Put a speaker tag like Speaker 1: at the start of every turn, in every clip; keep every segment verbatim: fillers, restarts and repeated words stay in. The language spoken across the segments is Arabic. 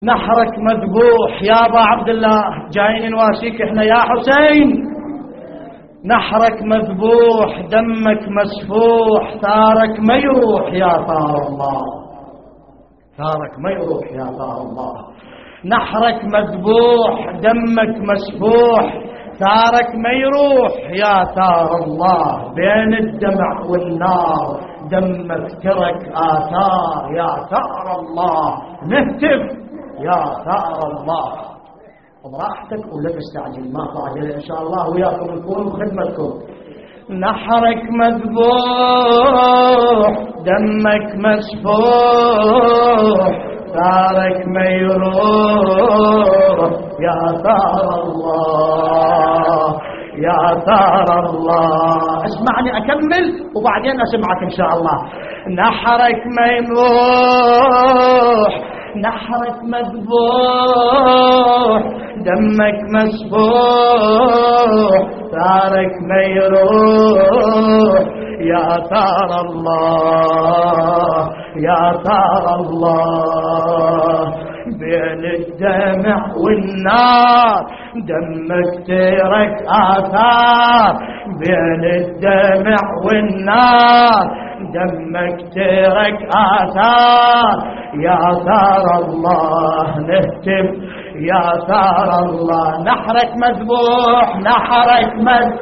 Speaker 1: نحرك مذبوح يا ابا عبد الله، جايين نواسيك احنا يا حسين. نحرك مذبوح، دمك مسفوح، ثارك ما يروح يا ثار الله، ثارك ما يروح يا ثار الله. نحرك مذبوح، دمك مسفوح، ثارك ما يروح يا ثار الله. بين الدمع والنار دمك ترك آثار يا ثار الله. نهتف يا ثار الله. براحتك ولا تستعجل، ما تعجل ان شاء الله وياكم نكون بخدمتكم. نحرك مذبوح، دمك مسفوح، ثارك ما يروح يا ثار الله، يا ثار الله. اسمعني اكمل وبعدين اسمعك ان شاء الله. نحرك مذبوح، نحرك مذبوح، دمك مسفوح، ثارك ما يروح يا ثار الله، يا ثار الله. بين الدمع والنار دمك ترك آثار، بين الدمع والنار دمك ترك آثار يا ثار الله. نهتف يا ثار الله. نحرك مذبوح، نحرك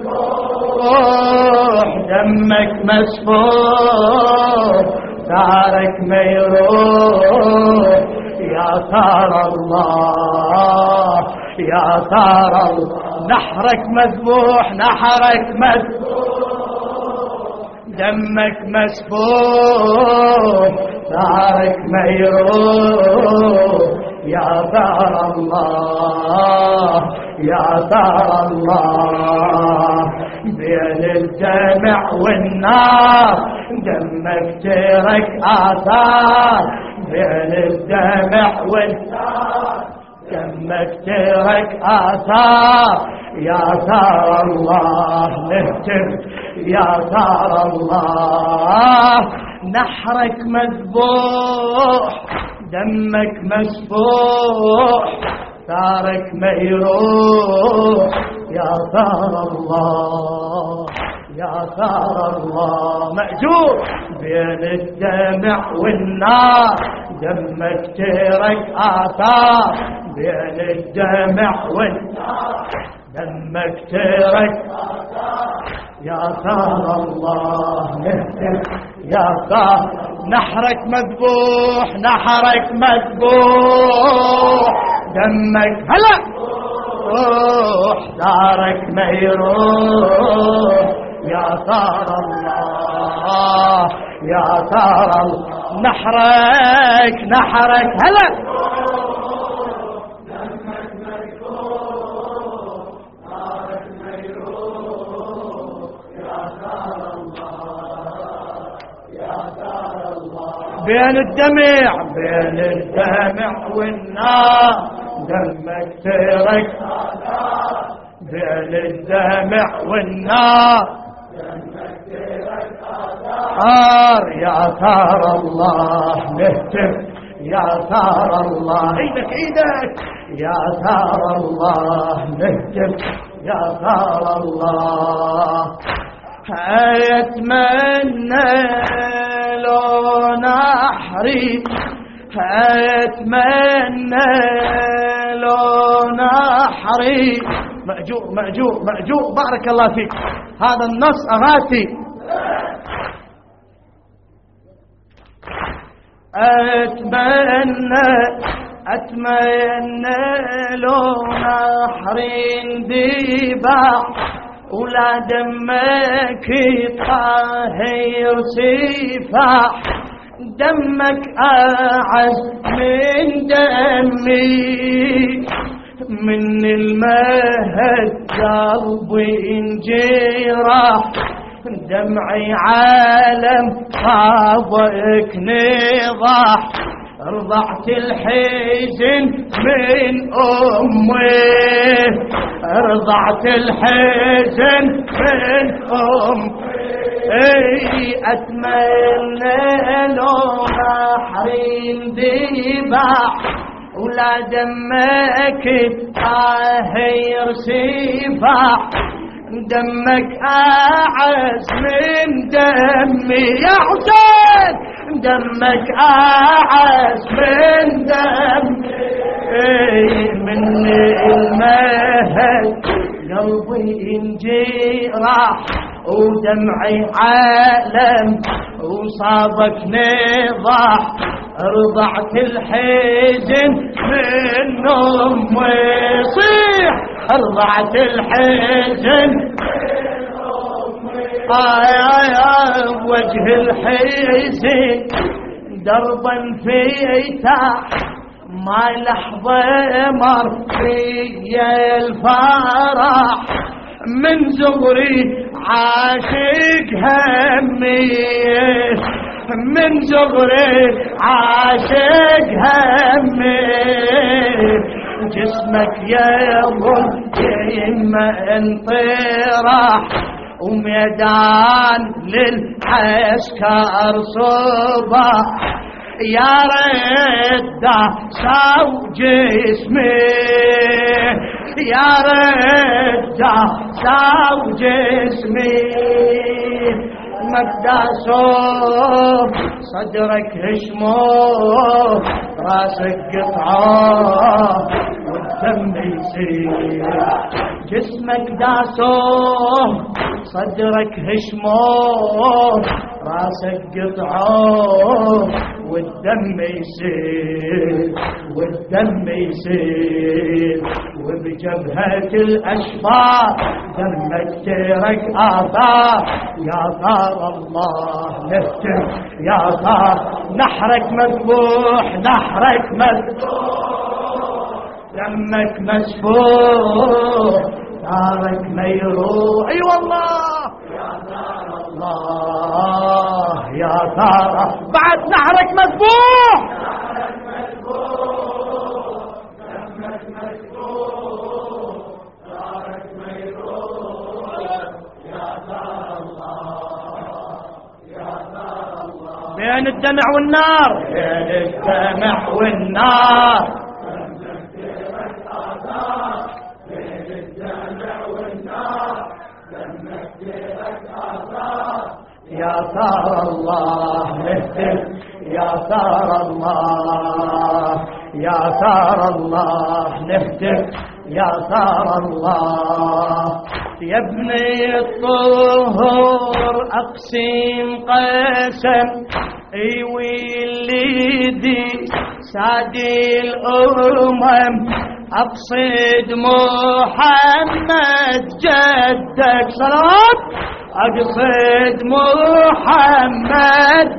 Speaker 1: مذبوح، دمك مسفوح، ثارك ما يروح يا ثار الله، يا ثار الله. نحرك مذبوح، نحرك مذبوح، دمك مسفوح، ثارك ما يروح يا ثار الله، يا ثار الله. بين الدمع والنار دمك ترك آثار، بين الدمع والنار دمك ترك آثار يا ثار الله. نهتف يا ثار الله. نحرك مذبوح، دمك مسفوح، ثارك ما يروح يا ثار الله، يا ثار الله. مأجور بين الدمع والنار دمك ترك آثار، بين الدمع والنار دمك ترك آثار يا ثار الله. نهتف يا ثار. نحرك مذبوح، نحرك مذبوح، دمك هلا روح، ثارك ما يروح يا ثار الله، يا ثار الله. نحرك نحرك هلا دمك مذبوح، ثارك ما يروح يا ثار الله، يا ثار الله. بين الدمع، بين الدمع والنار دمك ترك آثار، بين الدمع والنار دمك ترك آثار يا ثار الله. نهتف يا ثار الله. ايدك ايدك يا ثار الله. نهتف يا ثار الله. أتمنى لو نحري، أتمنى لو نحري. مأجور مأجور مأجور، بارك الله فيك. هذا النص أغاثي. أتمنى أتمنى لو نحري ذبح، ولا دمك طاهر سفاح، دمك أعز من دمي، من المهد قلبي انجرح، دمعي عالم صابك نضح، رضعت الحزن من أمي، رضعت الحزن من أمي. أتمنى لو نحرين ذبح، ولا دمك طاهر سفاح، دمك أعز من دمي يا حسين، دمك أعز من دمي من المهد قلبي انجرح ودمعي عالم وصابك نضح، رضعت الحزن من أمي صيح، رضعت الحزن آي آي آي وجه الحزن دربا فيتاح، ما لحظة مر في الفرح، من زغري عاشق همي، من زغري عاشق همي، جسمك يظل يما انطرح، وميدان للعسكر صباح، يا ريت ساو جسمي، يا ريت ساو جسمي، مقداسوم صدرك هشمو، راسك قطعه والدم يسيل، جسمك داسوم صدرك هشمو، راسك قطعه والدم يسيل، والدم يسيل، وبجبهة الأشبار دمك ترك آثار، يا ثار الله نهتف يا ثار، نحرك مذبوح نحرك مذبوح، دمك مسفوح ثارك ميروح، اي والله يا ثار الله يا ثار، بعد نحرك مذبوح، نحرك مذبوح دمك مسفوح ثارك ميروح، يا ثار الله يا ثار الله، بين الدمع والنار، بين الدمع والنار، يا ثار الله نهتف يا ثار الله، يا ثار الله نهتف يا ثار الله، يا ابني الطهور أقسم قسم، اي ويلدي سادي الأمم، أقصد محمد جدك صلاة، أقصد محمد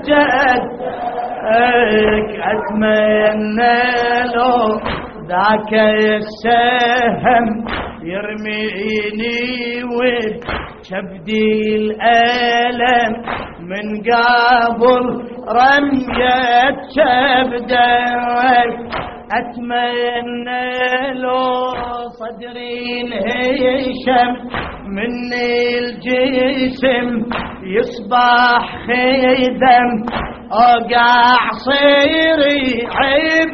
Speaker 1: جدك، أتمنى لو ذاك السهم يرميني وكبدي الألم، من قبل رمية كبدك، أتمنى لو صدري انهشم من الجسم، يصبح خيدم أقع صيري عيب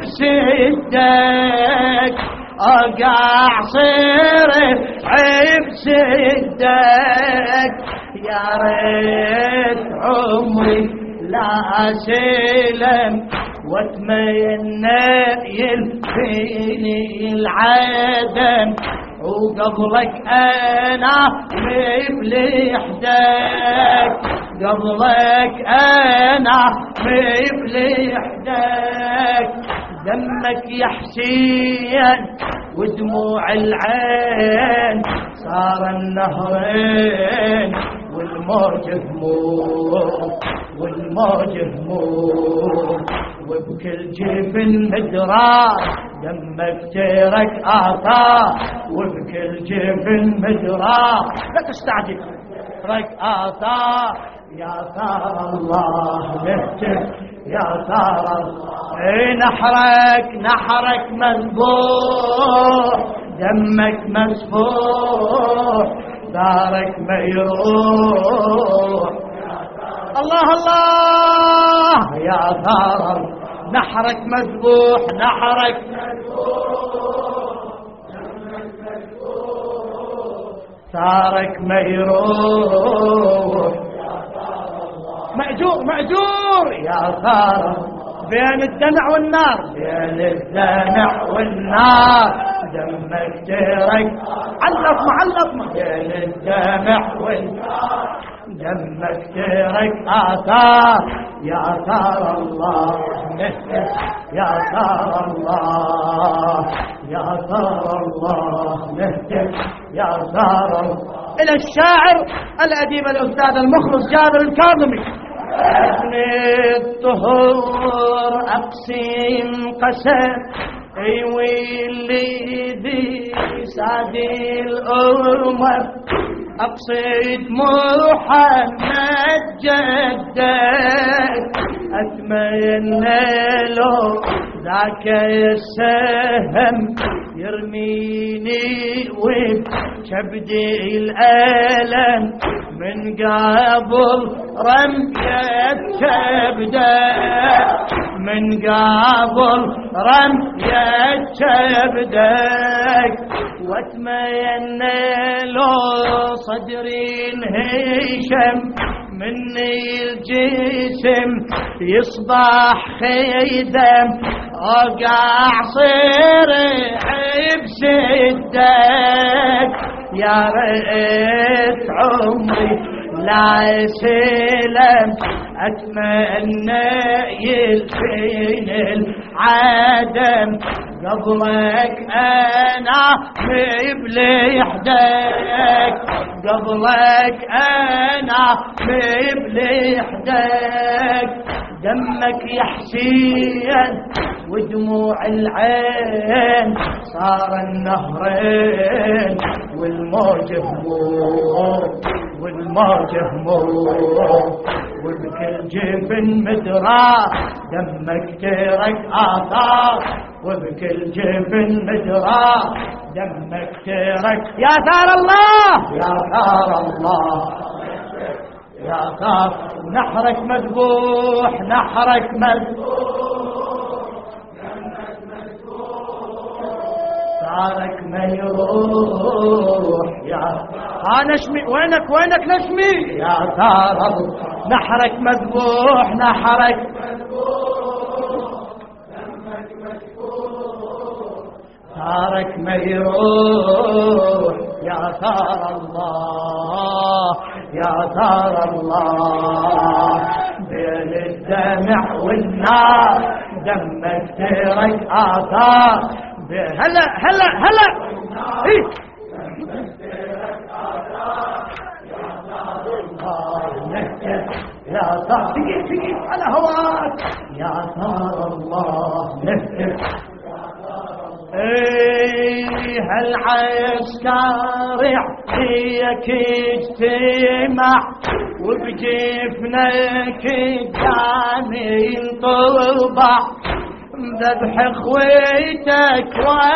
Speaker 1: سدك، أقع صيري عيب سدك، يا ريت عمري لا سلم، واتمنى يلفيني العدم، وقبلك انا مفلحدك، قبلك انا مفلحدك، دمك يا حسين ودموع العين صار النهرين، والموج هموم والموج هموم، وبكل جفن مدرار دمك ترك آثار، وبكل جفن مدرار لا تستعجل ترك آثار، يا ثار الله نهتف يا ثار الله، اي نحرك نحرك مذبوح، دمك مسفوح ثارك ميروح، الله الله يا ثار نحرك مذبوح نحرك ثارك ما يروح مأجور مأجور يا ثار بين الدمع والنار بين الدمع والنار دمك ترك علق معلق بين الدمع والنار دمك ترك آثار يا ثار الله نهتف يا ثار الله يا ثار الله نهتف يا ثار الله. إلى الشاعر الأديب الأستاذ المخلص جابر الكاظمي. ابني الطهور أقسم قسم ويلي ذي سادي الأمم أقصد محمد جدك أتمنى له ذاك السهم يرميني وبكبدي الألم من قبل رمية كبدك من قبل رمية كبدك واتمنى له صدري انهشم مني الجسم يصبح خيدم اقع صريح بسدك يا ريت عمري لا سلم اتمنى يلفين العدم قبلك انا مبلي حدك قبلك انا مبلي حدك دمك يا حسين ودموع العين صار النهرين والموج هموم والموج هموم وبكل جبن مدرى دمك ترك آثار وبكل جبن مدرى دمك ترك يا ثار الله يا ثار الله يا ثار نحرك مذبوح نحرك مذبوح ثارك ما يروح يا ها نشمي وينك وينك نشمي يا ثار نحرك مذبوح نحرك ثارك ما يروح يا ثار الله يا ثار الله بين الدمع والنار دمك ترك آثار هلا هلا هلا إيه؟ يا ثار تقيل تقيل على هواك يا ثار الله نهتف ايه هالعسكر يعطيك اجتماع وبجفنك الداني ينطبع ذبح خويتك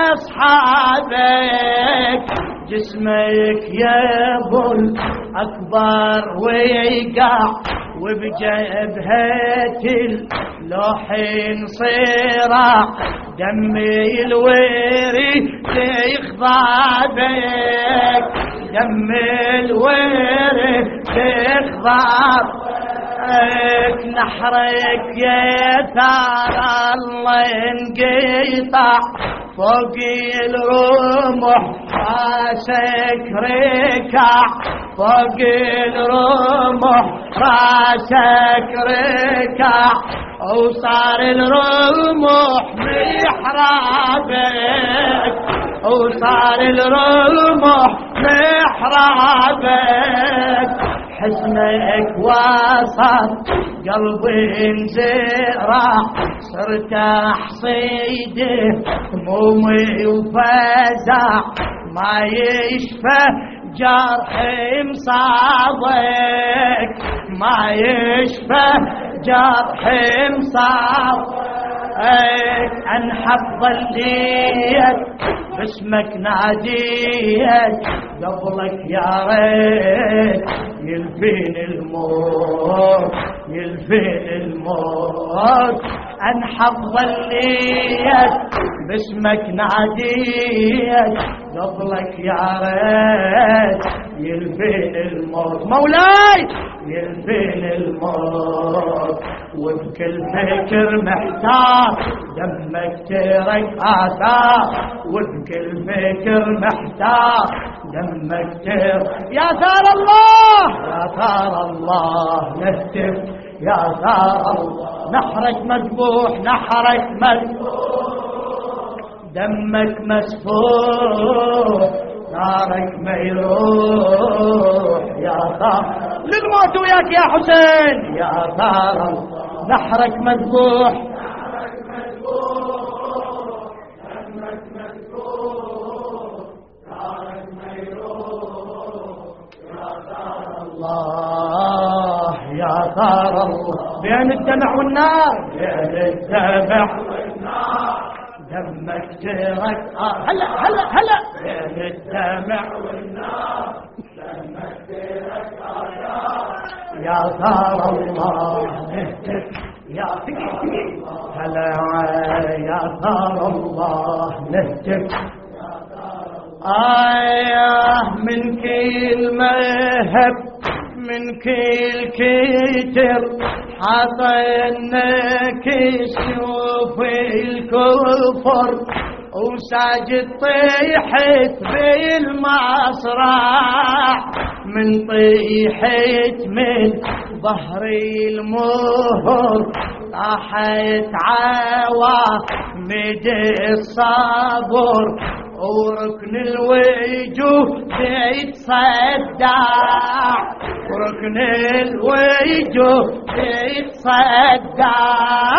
Speaker 1: واصحابك جسمك يا ابو الاكبر ويقع وبجبهة اللوحين صراع دمي الويري يخضع بك دمي الويري يخضع بك نحرك يا ثار الله انقطع فوق الرمح راسك ركع فوق الرمح راسك ركع وصار الرمح محرابك وصار الرمح محرابك حزنك وسط قلبي انزرع صرت حصيده همومي وفزع ما يشفى جرح مصابك ما يشفى جرح مصابك انحب الليل باسمك ناديت قبلك يا ريت يلفين الموت يلفين الموت انحب ظليت باسمك ناديت قبلك يا ريت يلفين الموت مولاي يلفين الموت وبكل فكر محتار دمك ترك آثار وبكل فكر محتار دمك ترك يا ثار الله يا ثار الله نهتف يا ثار الله نحرك مذبوح نحرك مذبوح دمك مسفوح نارك ما يروح يا ثار للموت وياك يا حسين يا ثار نحرك مذبوح نحرك مذبوح دمك مسفوح نارك ما يروح يا ثار الله يا ثار الله بين الدمع والنار بين الدمع والنار دمك ترك آه هلا هلا هلا بين الدمع والنار دمك ترك آيات يا ثار الله نهتف يا ثقيل هلا يا ثار الله نهتف آه من كل مهب من كل كتر حطيناك سيوف الكفر وساجد طيحت بالمصرع من طيحت من ظهر المهر طاحت عوامد الصبر وركن الوجوه بيتصدع وركن الوجوه بيتصدع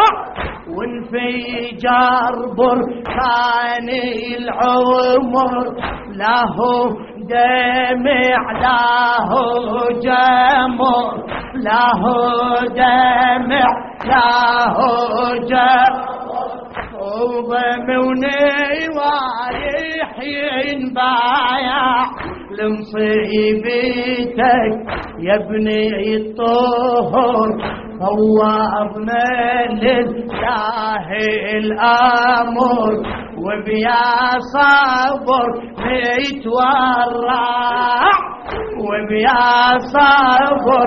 Speaker 1: وانفجار بركان العمر له دمع له جمر له دمع له جمر وضموني وايح ينبايع لمصيبتك يا ابني الطهر فوضنا لله الامر وبيا صبر نتورع وبيا صبر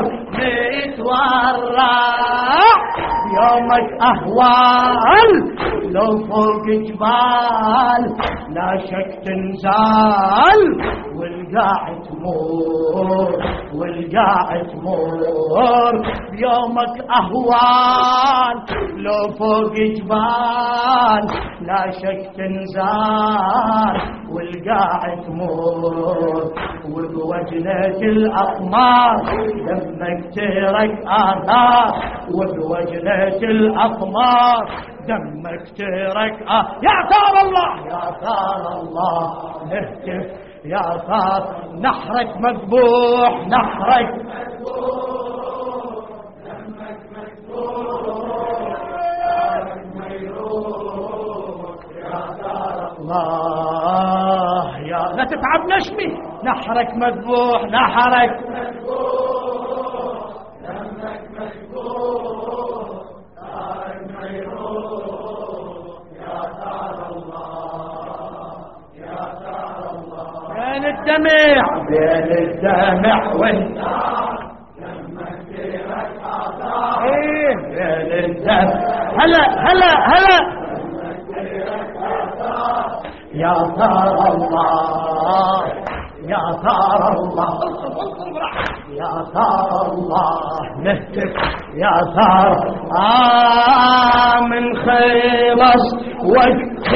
Speaker 1: نتورع يومك اهوال لو فوق جبال لا شك تنزال والقاع تمور والقاع تمور يومك اهوال لو فوق جبال لا شك تنزال والقاع تمور وبوجنة الاقمار دمك ترك آثار وبوجنة الاقمار دمك ترك آه يا ثار الله يا ثار الله نهتف يا ثار نحرك مذبوح نحرك مذبوح دمك مذبوح دمك ميروح يا ثار الله يا لا تتعب نشمي نحرك مذبوح نحرك مذبوح دمك مذبوح دمك ميروح يا ثار الله يا ثار الله بين الدمع بين الدمع والنار دمك ترك آثار ايه بين الدمع هلا هلا هلا دمك ترك آثار يا ثار الله يا ثار الله يا ثار الله نهتف يا ثار آه من خلص وقت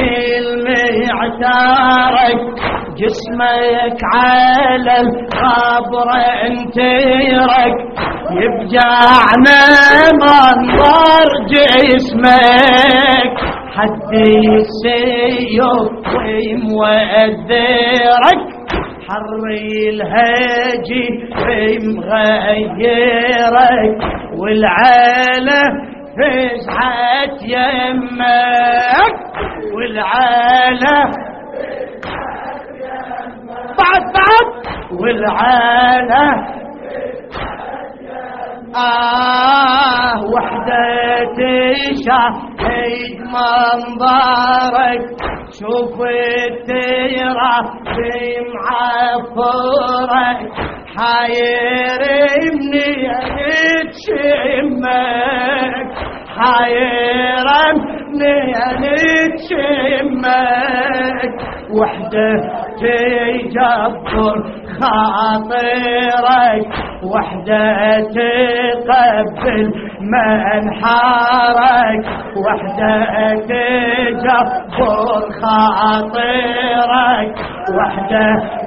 Speaker 1: المعتارك جسمك على القبر انترك يبجعنا منظر جسمك حد السيوف ويمودرك حري الهاجي مغيرك والعالة فزعت يمك والعالة بعد بعد والعالة آه وحدتي شاهد منظرك شوف التيرة بمعفرك حيرمني اتشمك حيرمني اتشمك وحدتي جبر خاطرك وحدة تقبل منحرك وحدة تجبر خاطرك وحدة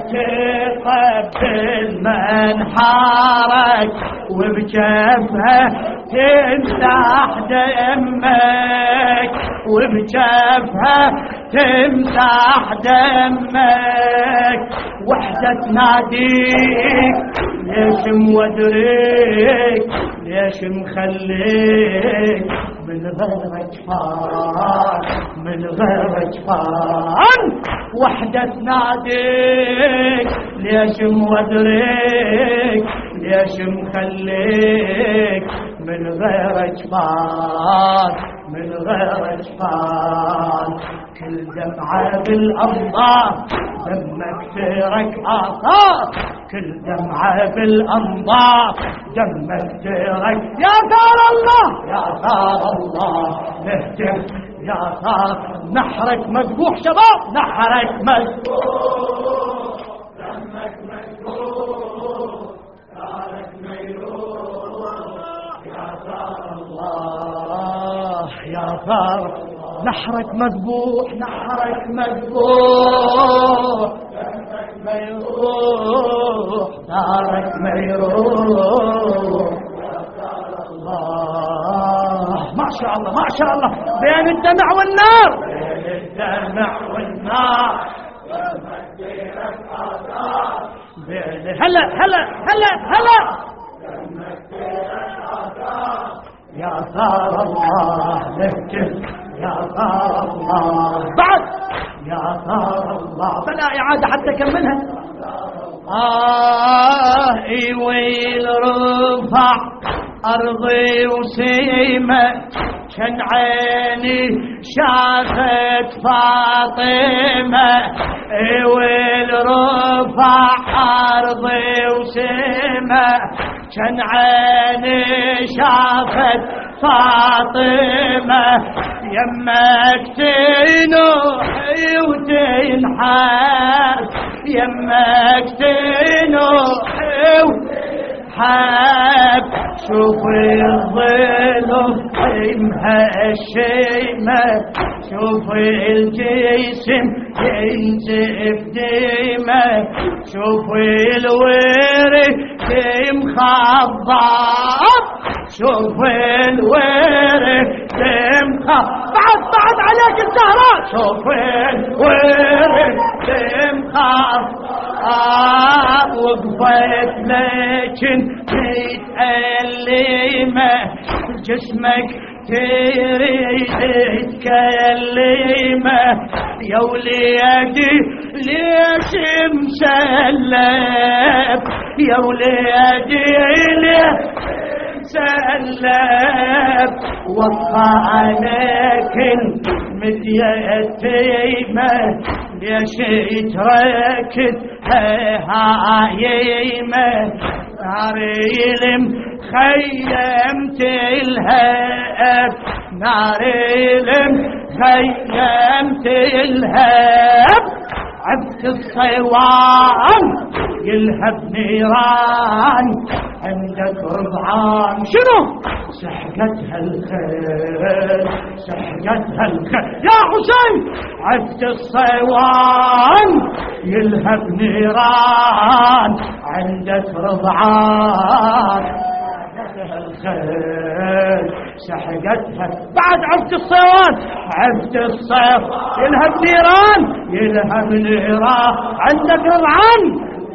Speaker 1: تقبل منحرك وبجبهة تمسح دمك وبجبهة تمسح دمك وحدة تناديك ليش مودريك ليش مخليك من غير جفان من غير جفان وحدة تناديك ليش مودريك ليش مخليك من غير جفان من غير جفان كل دمعة بالأنظار دمك ترك آثار كل دمعة بالأنظار دمك ترك يا ثار الله يا ثار الله نهتف يا ثار نحرك مذبوح شباب نحرك مذبوح دمك مذبوح ثارك ميروح يا ثار الله يا ثار نحرك مذبوح نحرك مذبوح دمك ميروح ثارك ميروح يا ثار الله ما شاء الله ما شاء الله بين الدمع والنار بين الدمع والنار دمك ديرك آثار بين هلا هلا هلا هلا دمك ديرك آثار يا ثار الله نهتف يا ثار الله بعد يا ثار الله بلا إعادة حتى كملها آه ويل رفع أرضي وسيمة كان عيني شافت فاطمة ويل رفع أرضي وسيمة كان عيني شافت فاطمة يمك تنوحي وتنحاس يمك تنوحي وتنحاس شوف الظلم مهشيمة شوف الجسم ينزف ديمة شوف الورد مخضب شوف الورد مخضب بعد بعد عليك الزهراء شوف الورد مخضب وقفت لكن متألمة جسمك تريد تكلمه يا وليدي ليش مسلب يا وليدي ليش مسلب وقع عليك المديتيمة ليش تركت هايمة ناريلم خيمت الهاب ناريلم خيمت الهاب عبد الصيوان يلهب نيران عندك رضعان شنو سحقتها الخيل سحقتها الخيل يا حسين عبد الصيوان يلهب نيران عندك رضعان الخيل سحقتها بعد عبد الصيوان عبد الصيوان يلهب نيران يلهب نيران عندك رضعان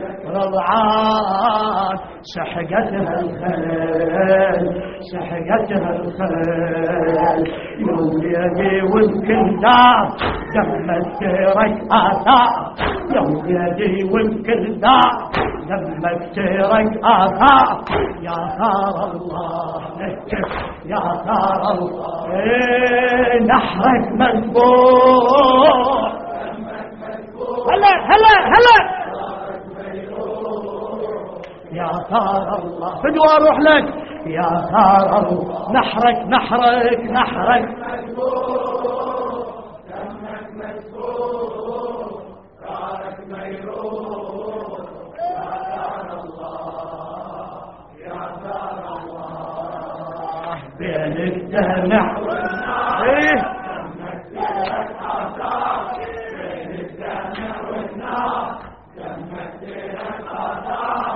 Speaker 1: رضعان سحقتها الخيل سحقتها الخيل يوم يدي والكندار دم الدرك آثار يوم يدي والكندار دمك ترك آثار يا ثار الله نهتف يا ثار الله إيه نحرك مذبوح هلا هلا هلا يا ثار الله فدوى اروح لك يا ثار الله نحرك نحرك نحرك
Speaker 2: دمك مسفوح ثارك ميروح يا ثار الله يا ثار الله
Speaker 1: بين الدمع ايه
Speaker 2: دمك ترك آثار بين الدمع والنار دمك ترك آثار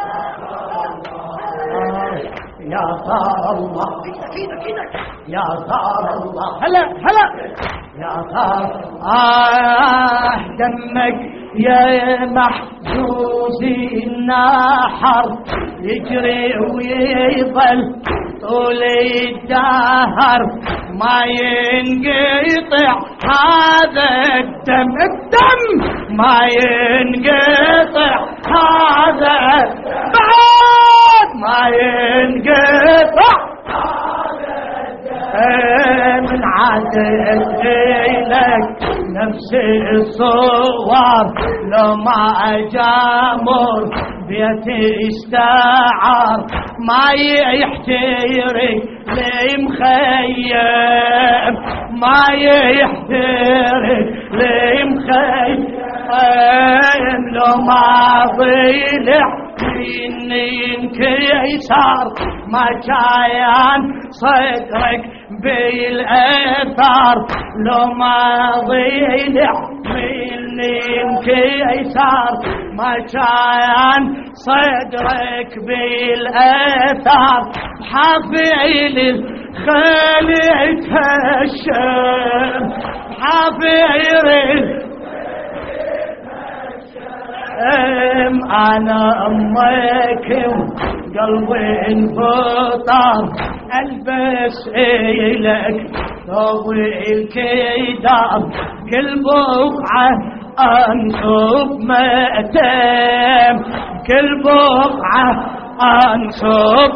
Speaker 1: يا ثار الله يا ثار الله هلا هلا يا ثار آه دمك يا محجوزي النحر يجري ويظل طول الدهر ما ينقطع هذا الدم الدم ما ينقطع هذا بعد ما ينقطع من عادت إليك نفس الصور لو ما أجامر بيتي استعار ما يحترق لي مخيم ما يحترق لي مخيم لو ما ضيلح إني انكسار ما كان صدرك بالأثار لو ما ضيلح مني انكسار ما كان صدرك بالأثار حافل الخليج هالشم حافل أنا أمك قلبي انفطر ألبس إلك ثوب الكدار كل بقعة أنصب مأتم كل بقعة أنصب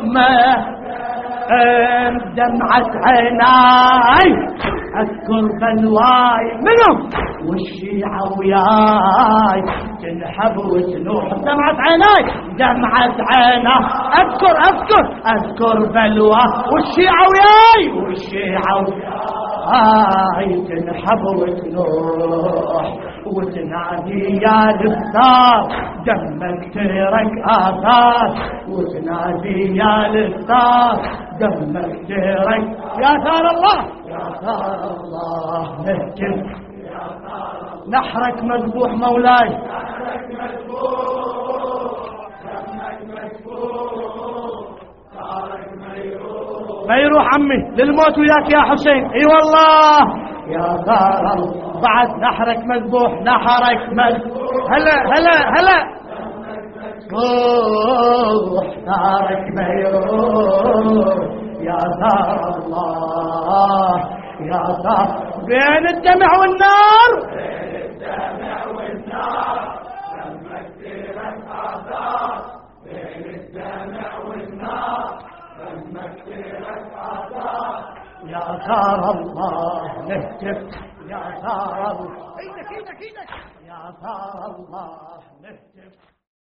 Speaker 1: مأتم دمعة عيناي أذكر بلواي منهم والشيعة وياي تنحب وتنوح دمعة عيناي دمعة عينا أذكر أذكر أذكر بلوى والشيعة وياي والشيعة وياي تنحب وتنوح وتنادي يا الختار دمك ترك آثار وتنادي يا الختار دمك ترك يا ثار الله يا ثار الله نهتف نحرك مذبوح مولاي
Speaker 2: نحرك مذبوح دمك مسفوح ثارك ميروح
Speaker 1: ما يروح عمي للموت وياك يا حسين اي والله يا ثار الله بعد نحرك مذبوح نحرك مذبوح هلا هلا هلا روح ثارك ميروح يا ثار الله يا ثار بين الدمع والنار
Speaker 2: بين الدمع والنار دمك ترك آثار بين الدمع والنار دمك ترك آثار
Speaker 1: يا ثار الله نهتف يا ثار الله يا ثار الله نهتف